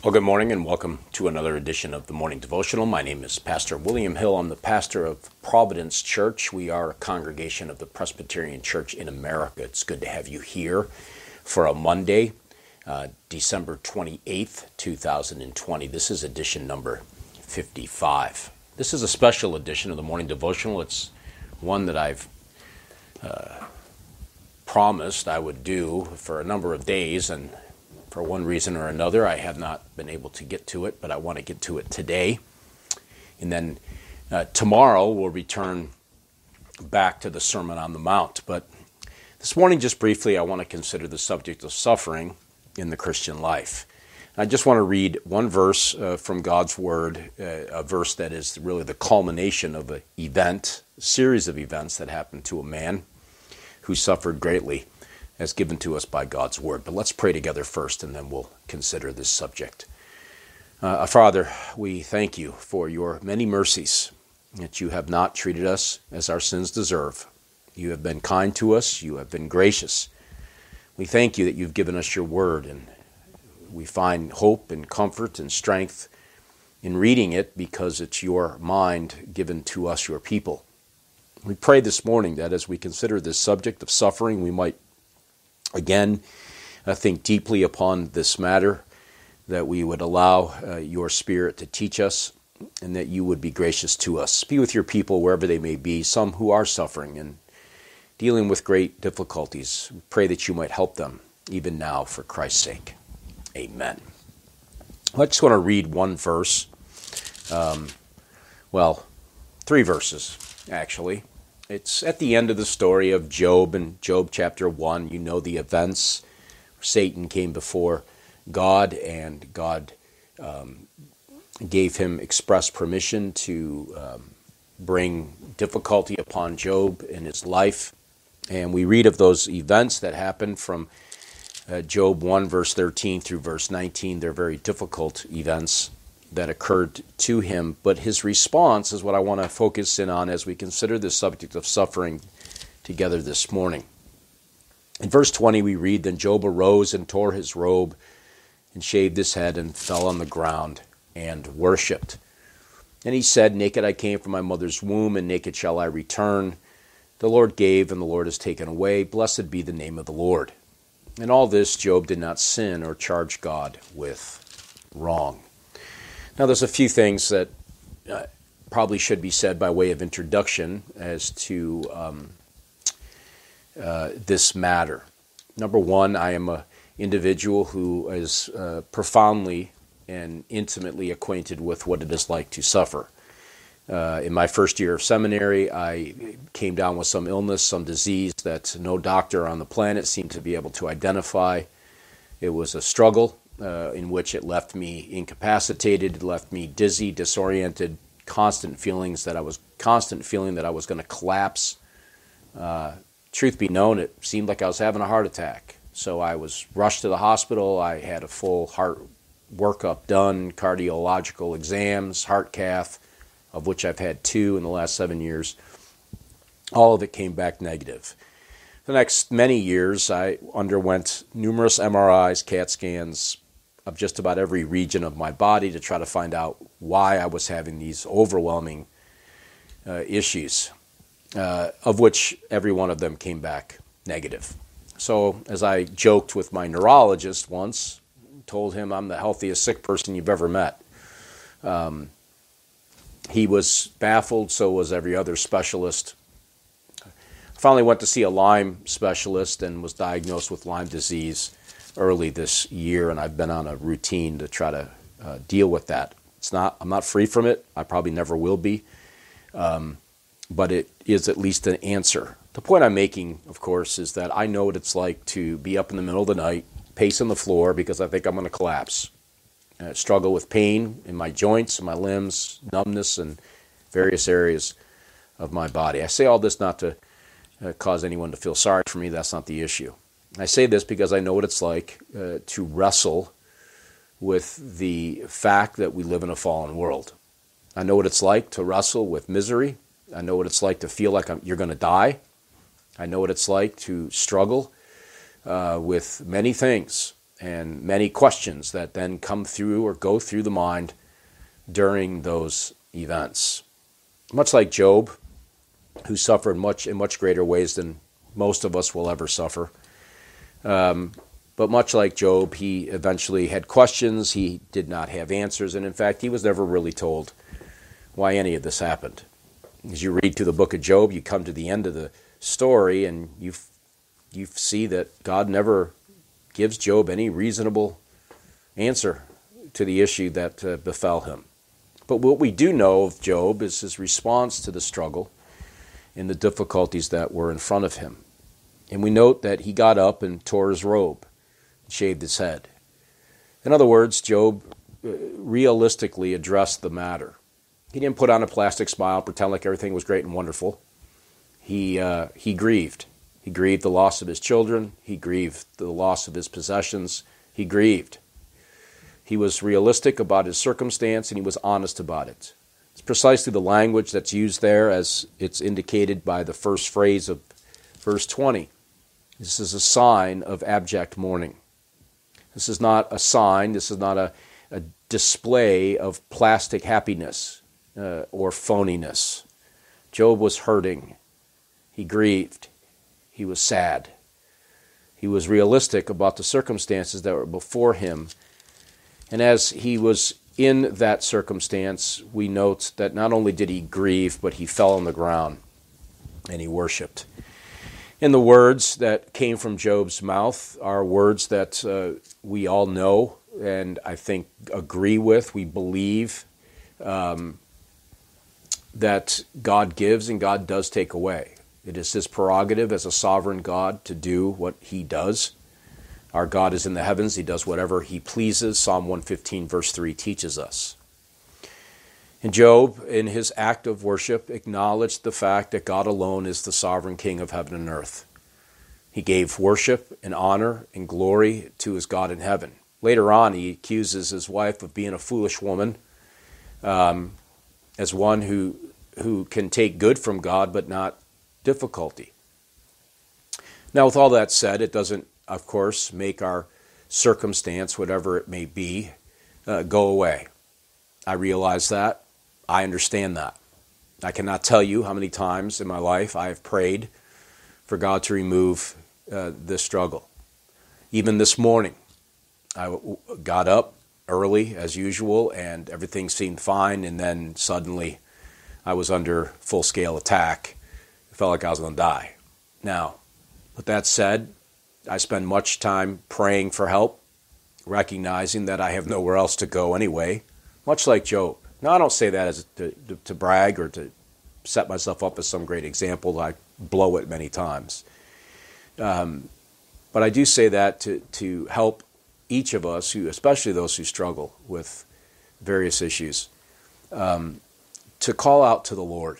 Well, good morning and welcome to another edition of the Morning Devotional. My name is Pastor William Hill. I'm the pastor of Providence Church. We are a congregation of the Presbyterian Church in America. It's good to have you here for a Monday, December 28th, 2020. This is edition number 55. This is a special edition of the Morning Devotional. It's one that I've promised I would do for a number of days, and for one reason or another, I have not been able to get to it, but I want to get to it today. And then tomorrow we'll return back to the Sermon on the Mount. But this morning, just briefly, I want to consider the subject of suffering in the Christian life. I just want to read one verse from God's Word, a verse that is really the culmination of a series of events that happened to a man who suffered greatly, as given to us by God's Word. But let's pray together first, and then we'll consider this subject. Father, we thank you for your many mercies, that you have not treated us as our sins deserve. You have been kind to us. You have been gracious. We thank you that you've given us your Word, and we find hope and comfort and strength in reading it because it's your mind given to us, your people. We pray this morning that as we consider this subject of suffering, we might again, think deeply upon this matter, that we would allow your Spirit to teach us, and that you would be gracious to us. Be with your people wherever they may be, some who are suffering and dealing with great difficulties. We pray that you might help them, even now, for Christ's sake. Amen. I just want to read one verse. Three verses, actually. It's at the end of the story of Job in Job chapter 1. You know the events. Satan came before God, and God gave him express permission to bring difficulty upon Job in his life. And we read of those events that happened from Job 1, verse 13 through verse 19. They're very difficult events that occurred to him, but his response is what I want to focus in on as we consider this subject of suffering together this morning. In verse 20 we read, "Then Job arose and tore his robe and shaved his head and fell on the ground and worshipped. And he said, 'Naked I came from my mother's womb, and naked shall I return. The Lord gave, and the Lord has taken away. Blessed be the name of the Lord.' In all this Job did not sin or charge God with wrong." Now, there's a few things that probably should be said by way of introduction as to this matter. Number one, I am an individual who is profoundly and intimately acquainted with what it is like to suffer. In my first year of seminary, I came down with some illness, some disease that no doctor on the planet seemed to be able to identify. It was a struggle. In which it left me incapacitated, it left me dizzy, disoriented, constant feeling that I was going to collapse. Truth be known, it seemed like I was having a heart attack. So I was rushed to the hospital. I had a full heart workup done, cardiological exams, heart cath, of which I've had 2 in the last 7 years. All of it came back negative. The next many years, I underwent numerous MRIs, CAT scans of just about every region of my body to try to find out why I was having these overwhelming issues, of which every one of them came back negative. So as I joked with my neurologist once, told him I'm the healthiest sick person you've ever met. He was baffled, so was every other specialist. Finally went to see a Lyme specialist and was diagnosed with Lyme disease early this year, and I've been on a routine to try to deal with that. I'm not free from it. I probably never will be, but it is at least an answer. The point I'm making, of course, is that I know what it's like to be up in the middle of the night, pacing the floor because I think I'm going to collapse. Struggle with pain in my joints, in my limbs, numbness, and various areas of my body. I say all this not to cause anyone to feel sorry for me. That's not the issue. I say this because I know what it's like to wrestle with the fact that we live in a fallen world. I know what it's like to wrestle with misery. I know what it's like to feel like you're going to die. I know what it's like to struggle with many things. and many questions that then come through or go through the mind during those events. Much like Job, who suffered in much greater ways than most of us will ever suffer. But much like Job, he eventually had questions. He did not have answers. And in fact, he was never really told why any of this happened. As you read through the book of Job, you come to the end of the story and you see that God never gives Job any reasonable answer to the issue that befell him. But what we do know of Job is his response to the struggle and the difficulties that were in front of him. And we note that he got up and tore his robe and shaved his head. In other words, Job realistically addressed the matter. He didn't put on a plastic smile, pretend like everything was great and wonderful. He grieved. He grieved the loss of his children. He grieved the loss of his possessions. He grieved. He was realistic about his circumstance, and he was honest about it. It's precisely the language that's used there as it's indicated by the first phrase of verse 20. This is a sign of abject mourning. This is not a sign, this is not a display of plastic happiness or phoniness. Job was hurting. He grieved. He was sad. He was realistic about the circumstances that were before him. And as he was in that circumstance, we note that not only did he grieve, but he fell on the ground and he worshiped. And the words that came from Job's mouth are words that we all know and I think agree with. We believe that God gives and God does take away. It is his prerogative as a sovereign God to do what he does. Our God is in the heavens. He does whatever he pleases. Psalm 115 verse 3 teaches us. And Job, in his act of worship, acknowledged the fact that God alone is the sovereign King of heaven and earth. He gave worship and honor and glory to his God in heaven. Later on, he accuses his wife of being a foolish woman, as one who can take good from God but not difficulty. Now, with all that said, it doesn't, of course, make our circumstance, whatever it may be, go away. I realize that. I understand that. I cannot tell you how many times in my life I have prayed for God to remove this struggle. Even this morning, I got up early as usual and everything seemed fine, and then suddenly I was under full-scale attack. It felt like I was going to die. Now, with that said, I spend much time praying for help, recognizing that I have nowhere else to go anyway, much like Job. Now, I don't say that as to brag or to set myself up as some great example. I blow it many times. But I do say that to help each of us, especially those who struggle with various issues, to call out to the Lord.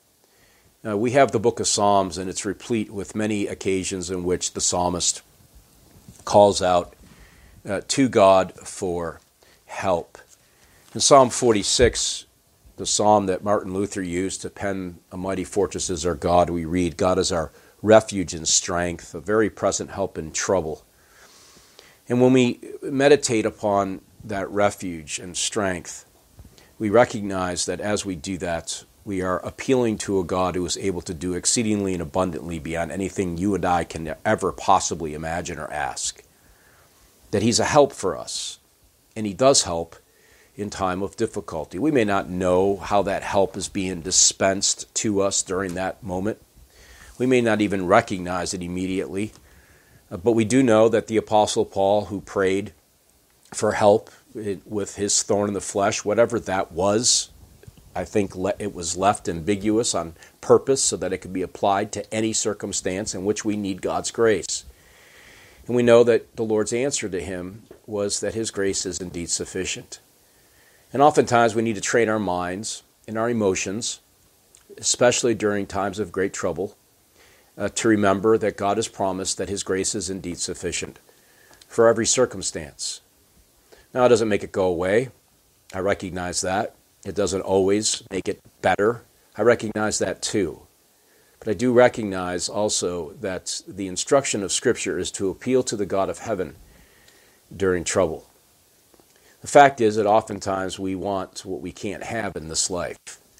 We have the book of Psalms, and it's replete with many occasions in which the psalmist calls out to God for help. In Psalm 46, the psalm that Martin Luther used to pen "A Mighty Fortress is Our God," we read, "God is our refuge and strength, a very present help in trouble." And when we meditate upon that refuge and strength, we recognize that as we do that, we are appealing to a God who is able to do exceedingly and abundantly beyond anything you and I can ever possibly imagine or ask. That he's a help for us, and he does help in time of difficulty. We may not know how that help is being dispensed to us during that moment. We may not even recognize it immediately, but we do know that the Apostle Paul, who prayed for help with his thorn in the flesh, whatever that was, I think it was left ambiguous on purpose so that it could be applied to any circumstance in which we need God's grace. And we know that the Lord's answer to him was that his grace is indeed sufficient. And oftentimes we need to train our minds and our emotions, especially during times of great trouble, to remember that God has promised that his grace is indeed sufficient for every circumstance. Now, it doesn't make it go away. I recognize that. It doesn't always make it better. I recognize that too. But I do recognize also that the instruction of Scripture is to appeal to the God of heaven during trouble. The fact is that oftentimes we want what we can't have in this life.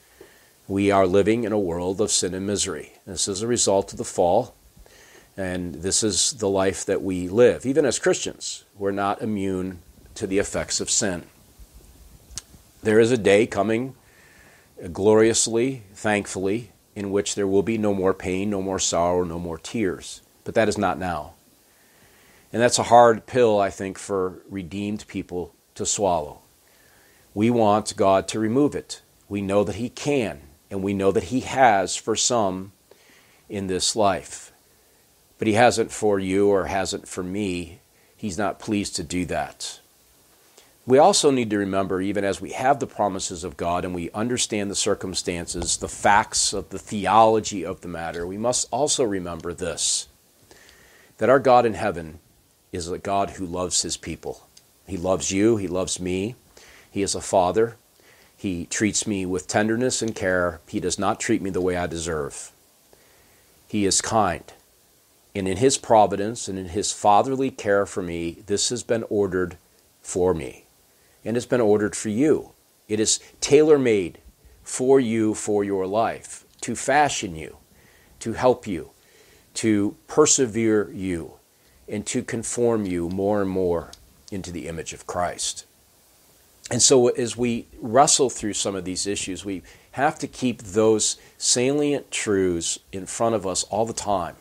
We are living in a world of sin and misery. This is a result of the fall, and this is the life that we live. Even as Christians, we're not immune to the effects of sin. There is a day coming, gloriously, thankfully, in which there will be no more pain, no more sorrow, no more tears. But that is not now. And that's a hard pill, I think, for redeemed people to swallow. We want God to remove it. We know that He can, and we know that He has for some in this life. But He hasn't for you or hasn't for me. He's not pleased to do that. We also need to remember, even as we have the promises of God and we understand the circumstances, the facts of the theology of the matter, we must also remember this, that our God in heaven is a God who loves His people. He loves you. He loves me. He is a Father. He treats me with tenderness and care. He does not treat me the way I deserve. He is kind. And in His providence and in His fatherly care for me, this has been ordered for me. And it's been ordered for you. It is tailor-made for you, for your life, to fashion you, to help you, to persevere you, and to conform you more and more into the image of Christ. And so as we wrestle through some of these issues, we have to keep those salient truths in front of us all the time.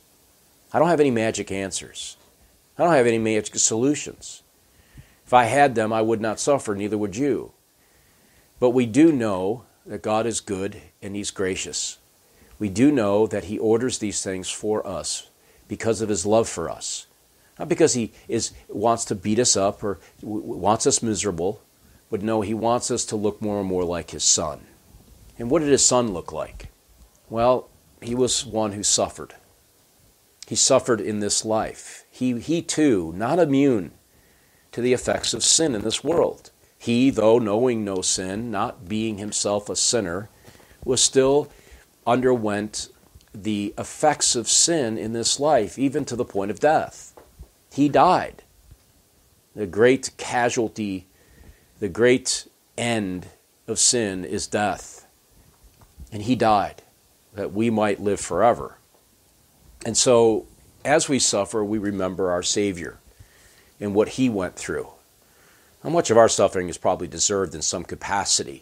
I don't have any magic answers. I don't have any magic solutions. If I had them, I would not suffer, neither would you. But we do know that God is good and He's gracious. We do know that He orders these things for us because of His love for us. Not because He wants to beat us up or wants us miserable, but no, He wants us to look more and more like His Son. And what did His Son look like? Well, He was one who suffered. He suffered in this life. He too, not immune to the effects of sin in this world. He, though knowing no sin, not being Himself a sinner, was still underwent the effects of sin in this life, even to the point of death. He died. The great casualty, the great end of sin is death. And He died that we might live forever. And so, as we suffer, we remember our Savior and what He went through. How much of our suffering is probably deserved in some capacity.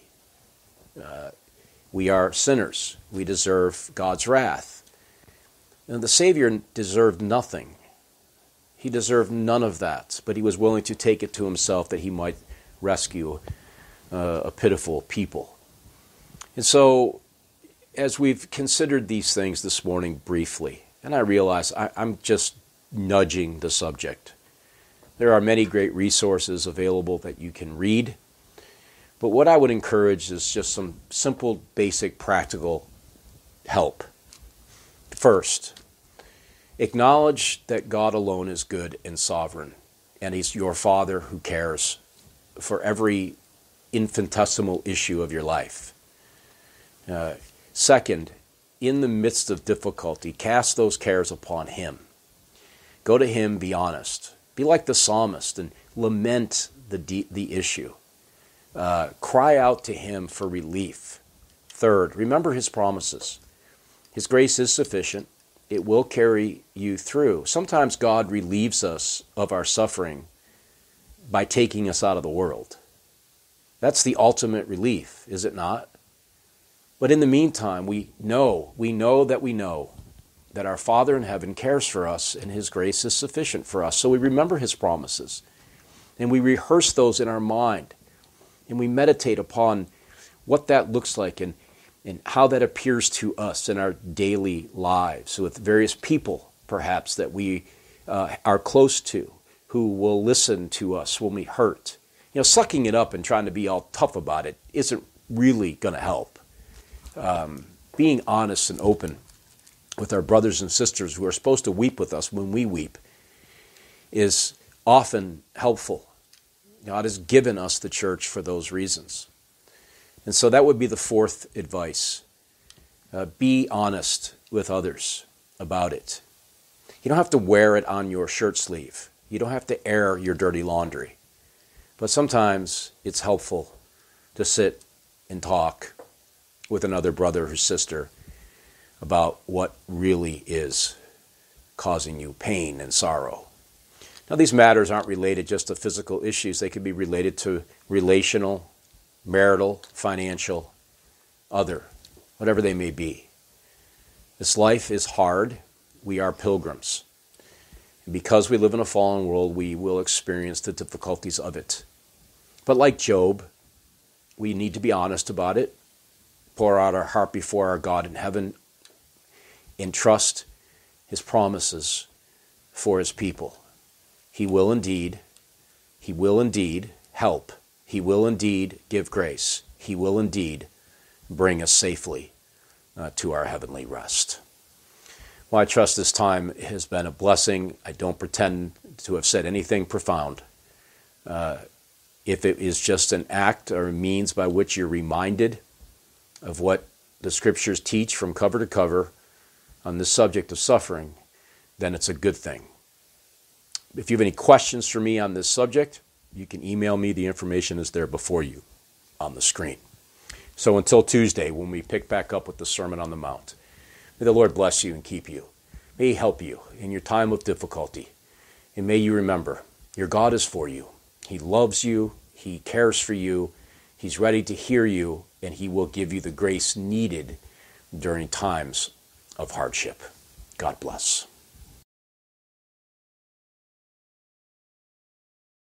We are sinners. We deserve God's wrath. And the Savior deserved nothing. He deserved none of that, but He was willing to take it to Himself that He might rescue a pitiful people. And so, as we've considered these things this morning briefly, and I realize I'm just nudging the subject. There are many great resources available that you can read. But what I would encourage is just some simple, basic, practical help. First, acknowledge that God alone is good and sovereign, and He's your Father who cares for every infinitesimal issue of your life. Second, in the midst of difficulty, cast those cares upon Him. Go to Him, be honest. Be like the psalmist and lament the issue. Cry out to Him for relief. Third, remember His promises. His grace is sufficient. It will carry you through. Sometimes God relieves us of our suffering by taking us out of the world. That's the ultimate relief, is it not? But in the meantime, we know that our Father in heaven cares for us and His grace is sufficient for us. So we remember His promises and we rehearse those in our mind and we meditate upon what that looks like and how that appears to us in our daily lives with various people, perhaps, that we are close to, who will listen to us when we hurt. Sucking it up and trying to be all tough about it isn't really going to help. Being honest and open with our brothers and sisters who are supposed to weep with us when we weep is often helpful. God has given us the church for those reasons. And so that would be the fourth advice. Be honest with others about it. You don't have to wear it on your shirt sleeve. You don't have to air your dirty laundry. But sometimes it's helpful to sit and talk with another brother or sister about what really is causing you pain and sorrow. Now, these matters aren't related just to physical issues. They can be related to relational, marital, financial, other, whatever they may be. This life is hard. We are pilgrims. And because we live in a fallen world, we will experience the difficulties of it. But like Job, we need to be honest about it, pour out our heart before our God in heaven, and trust His promises for His people. He will indeed help. He will indeed give grace. He will indeed bring us safely to our heavenly rest. Well, I trust this time has been a blessing. I don't pretend to have said anything profound. If it is just an act or a means by which you're reminded of what the Scriptures teach from cover to cover on this subject of suffering, then it's a good thing. If you have any questions for me on this subject, you can email me. The information is there before you on the screen. So until Tuesday, when we pick back up with the Sermon on the Mount, may the Lord bless you and keep you. May He help you in your time of difficulty. And may you remember, your God is for you. He loves you. He cares for you. He's ready to hear you, and He will give you the grace needed during times of hardship. God bless.